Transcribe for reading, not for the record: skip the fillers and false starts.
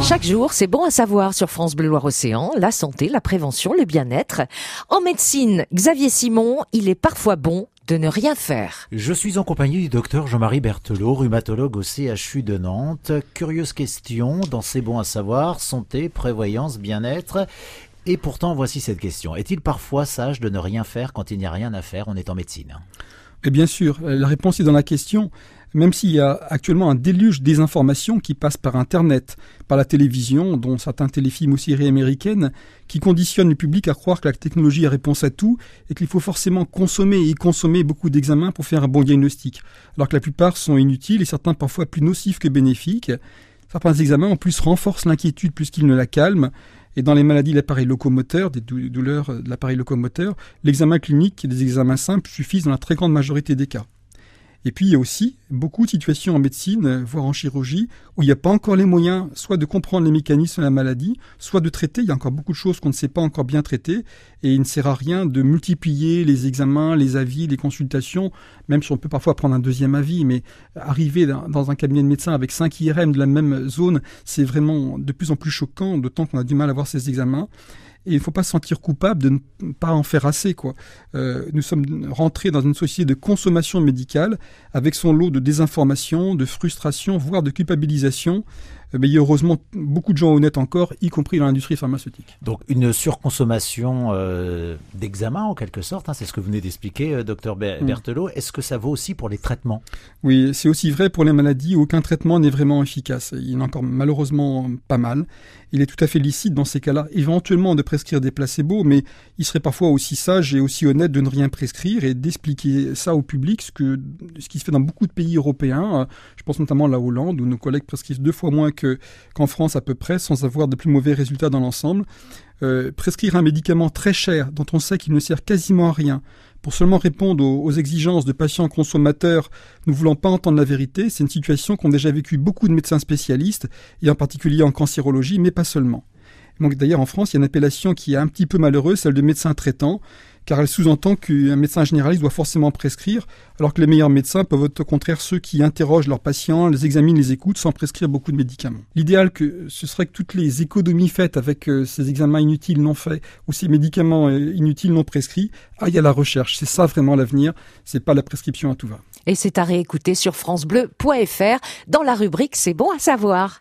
Chaque jour, c'est bon à savoir sur France Bleu Loire-Océan, la santé, la prévention, le bien-être. En médecine, Xavier Simon, il est parfois bon de ne rien faire. Je suis en compagnie du docteur Jean-Marie Berthelot, rhumatologue au CHU de Nantes. Curieuse question dans C'est bon à savoir, santé, prévoyance, bien-être. Et pourtant, voici cette question. Est-il parfois sage de ne rien faire quand il n'y a rien à faire? On est en médecine. Et bien sûr, la réponse est dans la question. Même s'il y a actuellement un déluge des informations qui passent par Internet, par la télévision, dont certains téléfilms ou séries américaines, qui conditionnent le public à croire que la technologie est réponse à tout et qu'il faut forcément consommer beaucoup d'examens pour faire un bon diagnostic, alors que la plupart sont inutiles et certains parfois plus nocifs que bénéfiques. Certains examens en plus renforcent l'inquiétude plus qu'ils ne la calment. Et dans les maladies de l'appareil locomoteur, des douleurs de l'appareil locomoteur, l'examen clinique et des examens simples suffisent dans la très grande majorité des cas. Et puis il y a aussi beaucoup de situations en médecine, voire en chirurgie, où il n'y a pas encore les moyens soit de comprendre les mécanismes de la maladie, soit de traiter. Il y a encore beaucoup de choses qu'on ne sait pas encore bien traiter, et il ne sert à rien de multiplier les examens, les avis, les consultations, même si on peut parfois prendre un deuxième avis, mais arriver dans un cabinet de médecin avec 5 IRM de la même zone, c'est vraiment de plus en plus choquant, d'autant qu'on a du mal à voir ces examens. Et il ne faut pas se sentir coupable de ne pas en faire assez, quoi. Nous sommes rentrés dans une société de consommation médicale avec son lot de désinformation, de frustration, voire de culpabilisation. Mais il y a heureusement beaucoup de gens honnêtes encore, y compris dans l'industrie pharmaceutique. Donc une surconsommation d'examens en quelque sorte, c'est ce que vous venez d'expliquer, docteur Berthelot. Est-ce que ça vaut aussi pour les traitements? Oui, c'est aussi vrai pour les maladies où aucun traitement n'est vraiment efficace. Il y en a encore malheureusement pas mal. Il est tout à fait licite dans ces cas-là, éventuellement de prescrire des placebos, mais il serait parfois aussi sage et aussi honnête de ne rien prescrire et d'expliquer ça au public, ce qui se fait dans beaucoup de pays européens. Je pense notamment à la Hollande, où nos collègues prescrivent 2 fois moins qu'en France à peu près, sans avoir de plus mauvais résultats dans l'ensemble. Prescrire un médicament très cher, dont on sait qu'il ne sert quasiment à rien, pour seulement répondre aux exigences de patients consommateurs ne voulant pas entendre la vérité, c'est une situation qu'ont déjà vécu beaucoup de médecins spécialistes, et en particulier en cancérologie, mais pas seulement. Donc, d'ailleurs, en France, il y a une appellation qui est un petit peu malheureuse, celle de médecin traitant, car elle sous-entend qu'un médecin généraliste doit forcément prescrire, alors que les meilleurs médecins peuvent être au contraire ceux qui interrogent leurs patients, les examinent, les écoutent, sans prescrire beaucoup de médicaments. L'idéal, ce serait que toutes les économies faites avec ces examens inutiles non faits, ou ces médicaments inutiles non prescrits, aillent à la recherche. C'est ça vraiment l'avenir, c'est pas la prescription à tout va. Et c'est à réécouter sur francebleu.fr dans la rubrique C'est bon à savoir.